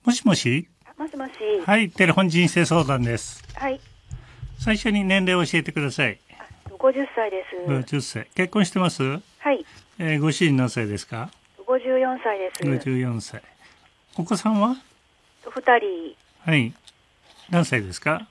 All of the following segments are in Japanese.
もしもし。 もしもし。 はい、テレフォン人生相談です。 はい。 最初に年齢を教えてください。 50歳です。 50歳。結婚してます？ はい。 ご主人何歳ですか 54歳です。 54歳。お子さんは 2人。 はい。何歳ですか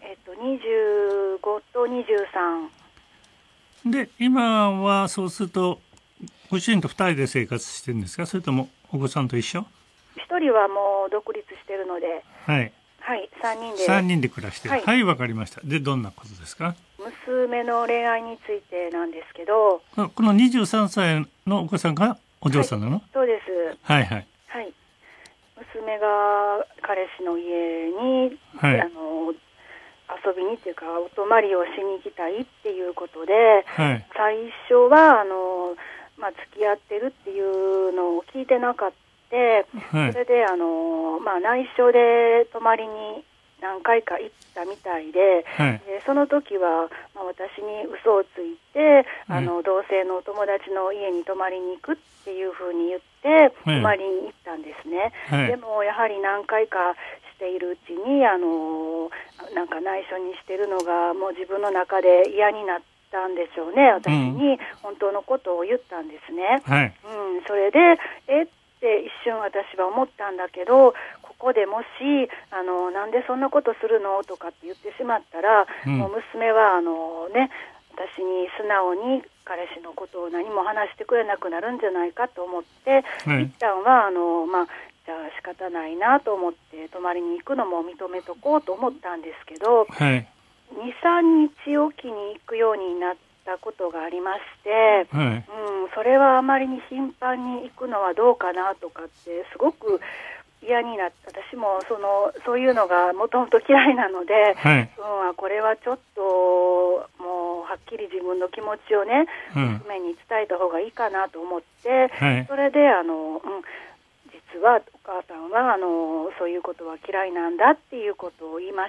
25と23。 で、今はそうすると、ご主人と2人で生活してるんですか？それともお子さんと一緒？ 1人はもう独立してるので、 はい。 はい、3人で。 3人で暮らしてる。 はい、 はい、わかりました。で、どんなことですか？ 娘の恋愛についてなんですけど、 この23歳のお子さんがお嬢さんなの？ はい、そうです。 はいはい。 はい。娘が彼氏の家に、 はい、 遊びにっていうかお泊まりをしに行きたいっていうことで、 はい、 最初は付き合ってるっていうのを聞いてなかった。 はい、 それで内緒で泊まりに何回か行ったみたいで、 はい、 その時は、私に嘘をついて同性のお友達の家に泊まりに行くっていうふうに言って泊まりに行ったんですね、 はい、 でもやはり何回かしているうちになんか内緒にしてるのがもう自分の中で嫌になったんでしょうね。私に本当のことを言ったんですね、 はい、 それでって一瞬私は思ったんだけど、ここでもしなんでそんなことするのとかって言ってしまったら、もう娘は私に素直に彼氏のことを何も話してくれなくなるんじゃないかと思って、 はい、 一旦はじゃあ仕方ないなと思って泊まりに行くのも認めとこうと思ったんですけど、 はい、 2、3日おきに行くようになったことがありまして、 はい、 それはあまりに頻繁に行くのはどうかなとかってすごく嫌になって、私もそういうのがもともと嫌いなので、 はい、 これはちょっともうはっきり自分の気持ちをね、娘に伝えた方がいいかなと思って、 はい、 それで実はお母さんはそういうことは嫌いなんだっていうことを言いまして、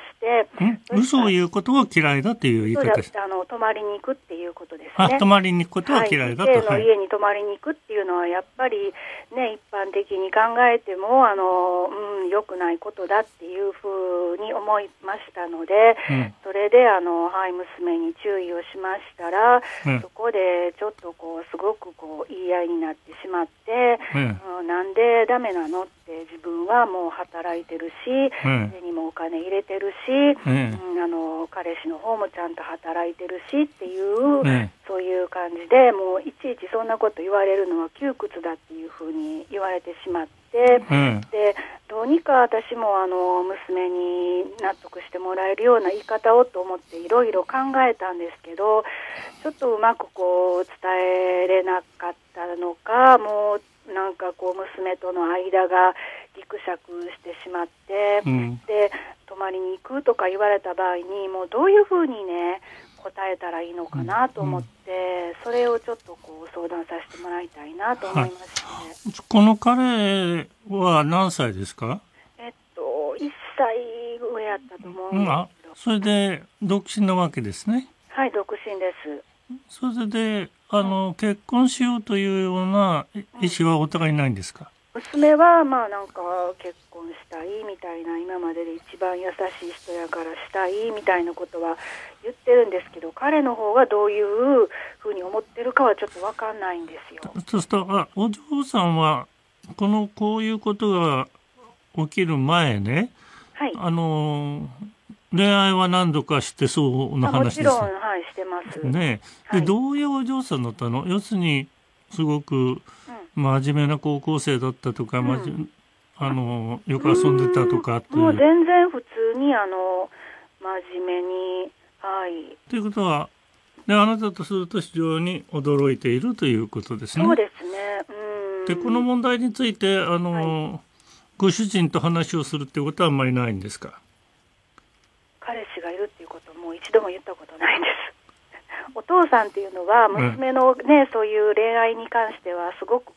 嘘を言うことは嫌いだという言い方です。 泊まりに行くっていうことですね。 泊まりに行くことは嫌いだと。 異性の家に泊まりに行くっていうのはやっぱりね、一般的に考えても良くないことだっていうふうに思いましたので、それで娘に注意をしましたら、そこでちょっとすごく言い合いになってしまって、なんでダメなのって自分はもう働いてるし、家にもお金入れてるし、彼氏の方もちゃんと働いてるしっていう、そういう感じでもういちいちそんなこと言われるのは窮屈だっていうふうに言われてしまって、でどうにか私も娘に納得してもらえるような言い方をと思っていろいろ考えたんですけど、ちょっとうまく伝えれなかったのか、もうなんか娘との間がギクシャクしてしまって、で泊まりに行くとか言われた場合にもうどういうふうにね答えたらいいのかなと思って、それをちょっと相談させてもらいたいなと思いまして、 この彼は何歳ですか ？1歳上やったと思うんですけど、 それで独身なわけですね。 はい、独身です。 それで結婚しようというような意思はお互いないんですか？ 娘はなんか結婚したいみたいな、今までで一番優しい人やからしたいみたいなことは言ってるんですけど、彼の方がどういうふうに思ってるかはちょっと分かんないんですよ。 そうするとお嬢さんはこういうことが起きる前ね、 はい、 恋愛は何度かしてそうな話です。 もちろん、はい、してますね。で、どういうお嬢さんだったの？要するにすごく真面目な高校生だったとか、よく遊んでたとかっていう。 もう全然普通に真面目に、はい。 ということは、あなたとすると非常に驚いているということですね。 そうですね。 で、この問題についてご主人と話をするっていうことはあんまりないんですか？ 彼氏がいるっていうことも一度も言ったことないんです。お父さんっていうのは娘のね、そういう恋愛に関してはすごく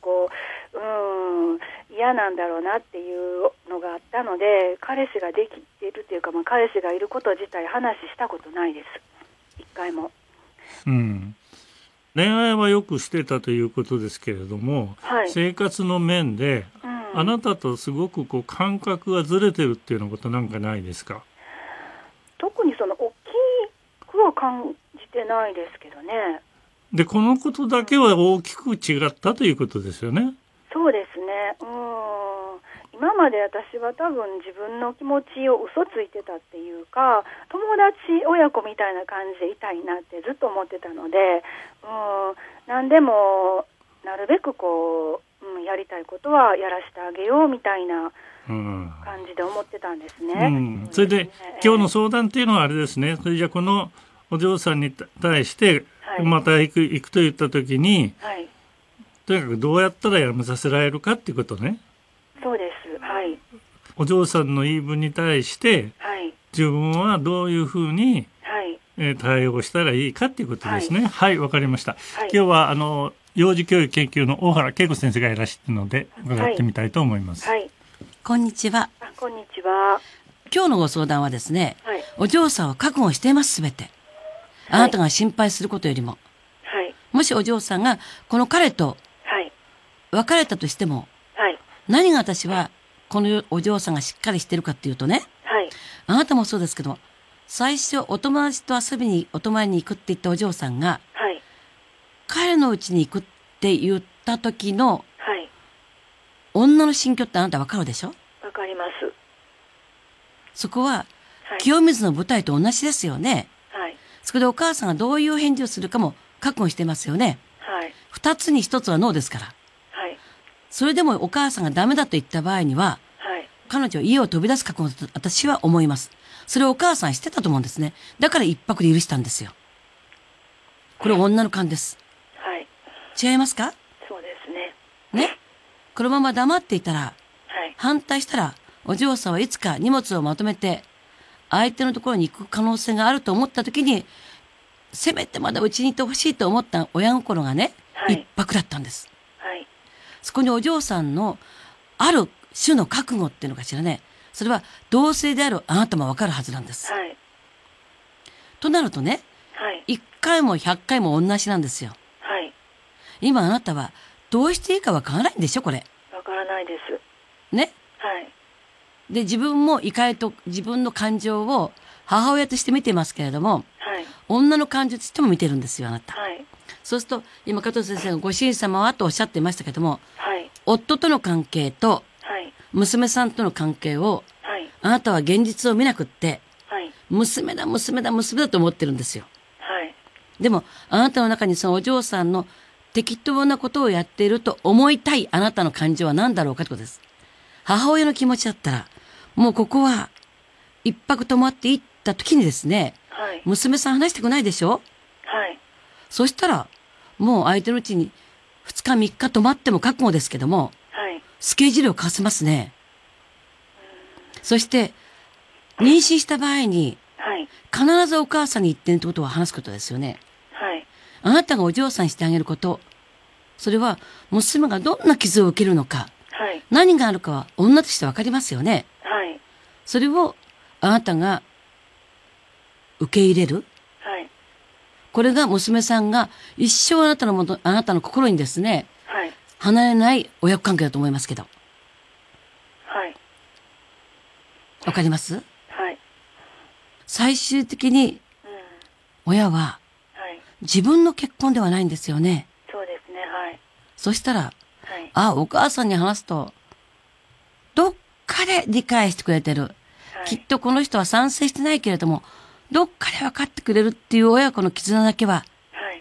嫌なんだろうなっていうのがあったので、彼氏ができているっていうか、彼氏がいること自体話したことないです、一回も。恋愛はよくしてたということですけれども、生活の面で、 あなたとすごくこう感覚がずれてるっていうようなことなんかないですか？ 特にその大きくは感じてないですけどね。 で、このことだけは大きく違ったということですよね。 そうですね。今まで私は多分自分の気持ちを嘘ついてたっていうか、友達親子みたいな感じでいたいなってずっと思ってたので、何でもなるべくこう、やりたいことはやらせてあげようみたいな感じで思ってたんですね。 それで、今日の相談っていうのはあれですね。それじゃあこのお嬢さんに対してまた行くと言った時に、はい、とにかくどうやったらやめさせられるかっていうことね。 そうです。はい。 お嬢さんの言い分に対して、はい、自分はどういうふうに、はい対応したらいいかっていうことですね。はい、わかりました。はい、今日は幼児教育研究の大原恵子先生がいらっしゃるので伺ってみたいと思います。 はいはい、こんにちは。 こんにちは。 今日のご相談はですね、はい、お嬢さんは覚悟しています、すべて。あなたが心配することよりも。はい、もしお嬢さんがこの彼と別れたとしても、はい、何が私はこのお嬢さんがしっかりしてるかっていうとね、はい、あなたもそうですけど、最初お友達と遊びにお泊まりに行くって言ったお嬢さんが、はい、彼の家に行くって言った時の、はい、女の心境ってあなたわかるでしょ？ わかります。 そこは、清水の舞台と同じですよね。はい、そこでお母さんがどういう返事をするかも覚悟してますよね。はい、二つに一つはノーですから。はい、それでもお母さんがダメだと言った場合には、はい、彼女は家を飛び出す覚悟だと私は思います。それをお母さんしてたと思うんですね。だから一泊で許したんですよ。これ女の勘です。はい。違いますか？ そうですね。 ね。このまま黙っていたら、はい、反対したら、お嬢さんはいつか荷物をまとめて、相手のところに行く可能性があると思ったときに、せめてまだうちにいてほしいと思った親心がね、はい、一泊だったんです。はい。そこにお嬢さんの、ある種の覚悟っていうのかしらね、それは同性であるあなたもわかるはずなんです。はい。となるとね、はい。1回も100回も同じなんですよ。はい。今あなたはどうしていいかわからないんでしょ、これ。 わからないです。 ね。はい。で、自分も怒りと自分の感情を母親として見てますけれども、はい。女の感情としても見てるんですよ、あなた。はい。そうすると、今加藤先生がご主人様はとおっしゃってましたけども、はい。夫との関係と、娘さんとの関係を、はい、あなたは現実を見なくって、はい、娘だと思ってるんですよ。はい、でも、あなたの中にそのお嬢さんの適当なことをやっていると思いたいあなたの感情は何だろうかってことです。母親の気持ちだったら、もうここは一泊泊まっていった時にですね、はい、娘さん話してくないでしょ？はい。そしたら、もう相手のうちに2日3日泊まっても覚悟ですけども、スケジュールを貸せますね。そして、妊娠した場合に、はい、必ずお母さんに言ってるってことは話すことですよね。はい。あなたがお嬢さんにしてあげること、それは娘がどんな傷を受けるのか、はい、何があるかは女としてわかりますよね。はい。それをあなたが受け入れる。はい。これが娘さんが一生あなたの心にですね、離れない親子関係だと思いますけど。はい。わかります？はい。最終的に、親は、自分の結婚ではないんですよね。 そうですね、はい。 そしたら、はい、お母さんに話すと、どっかで理解してくれてる。はい、きっとこの人は賛成してないけれども、どっかで分かってくれるっていう親子の絆だけは、はい。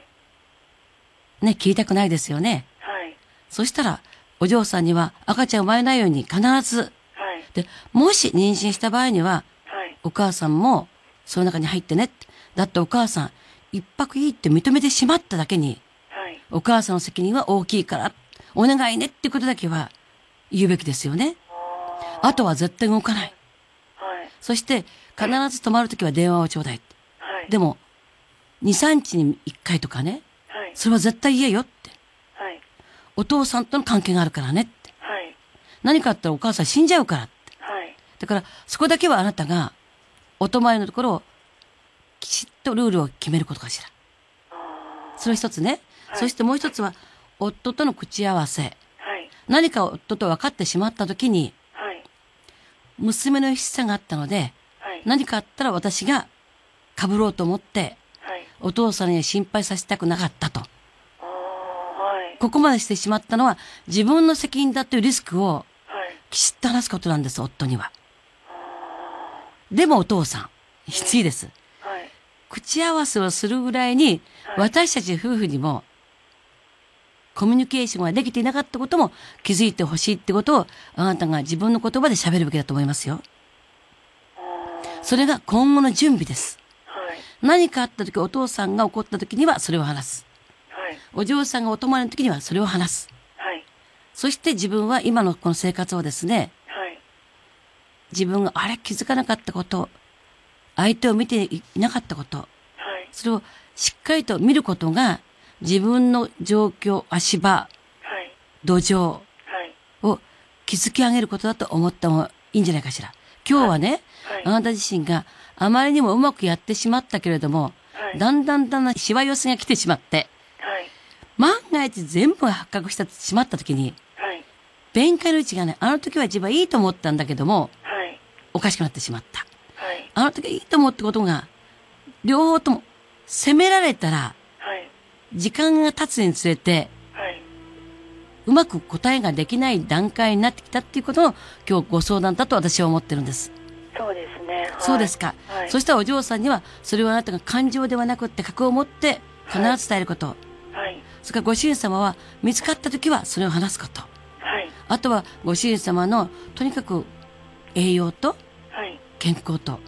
ね、聞いたくないですよね。そしたら、お嬢さんには赤ちゃん生まれないように必ず、はい、で、もし妊娠した場合には、はい、お母さんもその中に入ってね。だってお母さん、一泊いいって認めてしまっただけに、はい、お母さんの責任は大きいから、お願いねってことだけは言うべきですよね。あとは絶対動かない。はい、そして、必ず泊まるときは電話をちょうだい。はい、でも、2、3日に1回とかね、はい、それは絶対言えよって。お父さんとの関係があるからねって。はい。何かあったらお母さん死んじゃうからって。はい。だから、そこだけはあなたが、お泊まりのところを、きちっとルールを決めることかしら。それ一つね。はい。そしてもう一つは、夫との口合わせ。はい。 何か夫と分かってしまった時に、 はい、 娘の必死さがあったので、はい、何かあったら私が被ろうと思って、はい、お父さんに心配させたくなかったと。ここまでしてしまったのは自分の責任だというリスクをきちっと話すことなんです、夫には。でもお父さん、きついです。はい、口合わせをするぐらいに、私たち夫婦にもコミュニケーションができていなかったことも気づいてほしいってことをあなたが自分の言葉で喋るべきだと思いますよ。それが今後の準備です。はい、何かあった時、お父さんが怒った時にはそれを話す。お嬢さんがお泊まりの時にはそれを話す。はい、そして自分は今のこの生活をですね、はい、自分が気づかなかったこと、相手を見ていなかったこと、はい、それをしっかりと見ることが自分の状況、足場、はい、土壌を築き上げることだと思った方がいいんじゃないかしら。今日はね、はい、あなた自身があまりにもうまくやってしまったけれども、はい、だんだんしわ寄せが来てしまって、万が一全部発覚してしまった時に、はい、弁解の位置がね、あの時は自分はいいと思ったんだけども、はい、おかしくなってしまった。はい、あの時はいいと思ったことが、両方とも責められたら、はい、時間が経つにつれて、はい、うまく答えができない段階になってきたっていうことの今日ご相談だと私は思ってるんです。 そうですね。はい、 そうですか。はい、そしたらお嬢さんには、それはあなたが感情ではなくって核を持って必ず伝えること。はい、それからご主人様は見つかった時はそれを話すこと。はい、あとはご主人様のとにかく栄養と健康と、はい、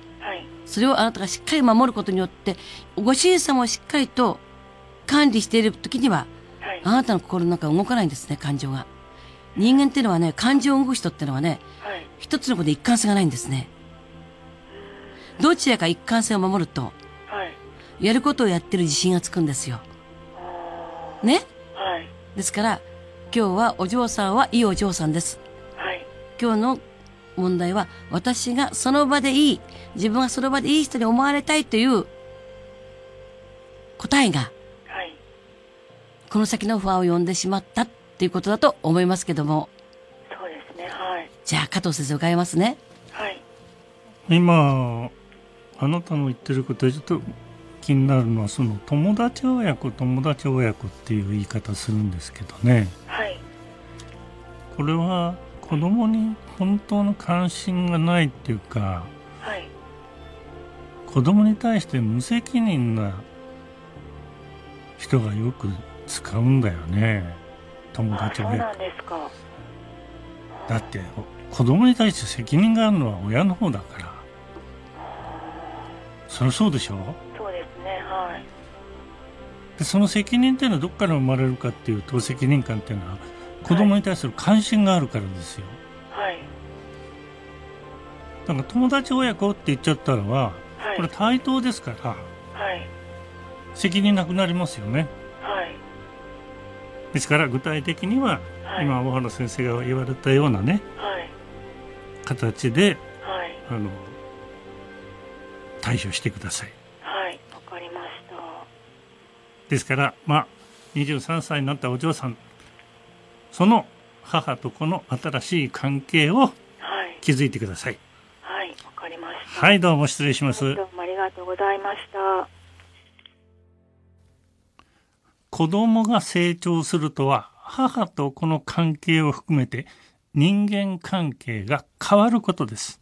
それをあなたがしっかり守ることによってご主人様をしっかりと管理している時には、はい、あなたの心の中動かないんですね、感情が。人間っていうのはね、感情を動く人っていうのはね、はい、一つのことで一貫性がないんですね。どちらか一貫性を守ると、はい、やることをやってる自信がつくんですよ。ね、はい、ですから今日はお嬢さんはいいお嬢さんです、はい、今日の問題は私がその場でいい、自分がその場でいい人に思われたいという答えが、はい、この先の不安を呼んでしまったっていうことだと思いますけども。 そうですね。はい。 じゃあ加藤先生伺いますね。 はい。今あなたの言ってることはちょっと気になるのは、その友達親子っていう言い方するんですけどね、はい、これは子供に本当の関心がないっていうか、はい、子供に対して無責任な人がよく使うんだよね、友達親子。そうなんですか。だって子供に対して責任があるのは親の方だから。そりゃそうでしょ。 そうですね。はい。 でその責任っていうのはどこから生まれるかっていうと、責任感っていうのは子供に対する関心があるからですよ。はい。だから友達親子って言っちゃったのは、はい、これ対等ですから、はい、責任なくなりますよね。はい。ですから具体的には、はい、今大原先生が言われたようなね、はい、形で、はい、対処してください。 はい、わかりました。 ですから23歳になったお嬢さん、その母と子の新しい関係を築いてください。 はい、わかりました。 はい、どうも失礼します。 どうもありがとうございました。 子供が成長するとは、母と子の関係を含めて人間関係が変わることです。